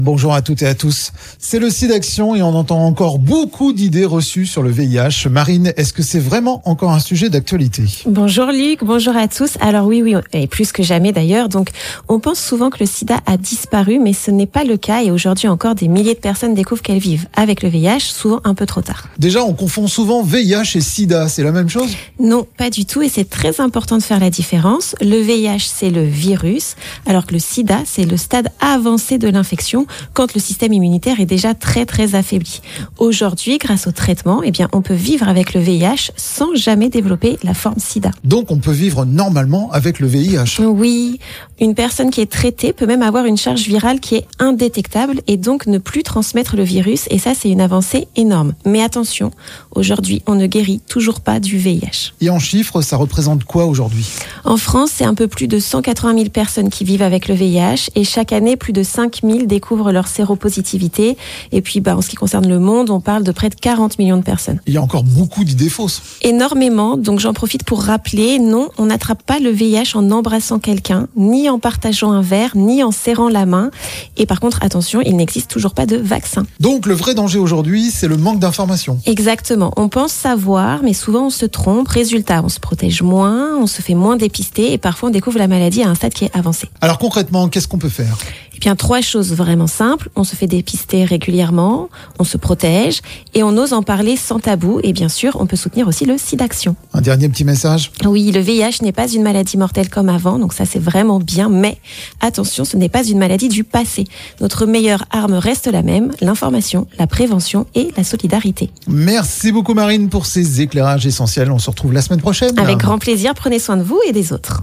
Bonjour à toutes et à tous. C'est le SIDAction et on entend encore beaucoup d'idées reçues sur le VIH. Marine, est-ce que c'est vraiment encore un sujet d'actualité ? Bonjour Luc, bonjour à tous. Alors oui, et plus que jamais d'ailleurs. Donc on pense souvent que le sida a disparu, mais ce n'est pas le cas et aujourd'hui encore des milliers de personnes découvrent qu'elles vivent avec le VIH, souvent un peu trop tard. Déjà, on confond souvent VIH et SIDA, c'est la même chose ? Non, pas du tout et c'est très important de faire la différence. Le VIH, c'est le virus, alors que le sida, c'est le stade avancé de l'infection quand le système immunitaire est déjà très affaibli. Aujourd'hui, grâce au traitement, on peut vivre avec le VIH sans jamais développer la forme sida. Donc on peut vivre normalement avec le VIH ? Oui, une personne qui est traitée peut même avoir une charge virale qui est indétectable et donc ne plus transmettre le virus et ça c'est une avancée énorme. Mais attention, aujourd'hui on ne guérit toujours pas du VIH. Et en chiffres, ça représente quoi aujourd'hui ? En France, c'est un peu plus de 180 000 personnes qui vivent avec le VIH et chaque année, plus de 5 000 découvrent leur séropositivité. Et puis, en ce qui concerne le monde, on parle de près de 40 millions de personnes. Il y a encore beaucoup d'idées fausses. Énormément, donc j'en profite pour rappeler, non, on n'attrape pas le VIH en embrassant quelqu'un, ni en partageant un verre, ni en serrant la main. Et par contre, attention, il n'existe toujours pas de vaccin. Donc le vrai danger aujourd'hui, c'est le manque d'informations. Exactement, on pense savoir, mais souvent on se trompe. Résultat, on se protège moins, on se fait moins dépister et parfois on découvre la maladie à un stade qui est avancé. Alors concrètement, qu'est-ce qu'on peut faire ? 3 choses vraiment simples. On se fait dépister régulièrement, on se protège et on ose en parler sans tabou. Et bien sûr, on peut soutenir aussi le SIDAction. Un dernier petit message ? Oui, le VIH n'est pas une maladie mortelle comme avant, donc ça c'est vraiment bien. Mais attention, ce n'est pas une maladie du passé. Notre meilleure arme reste la même, l'information, la prévention et la solidarité. Merci beaucoup Marine pour ces éclairages essentiels. On se retrouve la semaine prochaine. Avec grand plaisir, prenez soin de vous et des autres.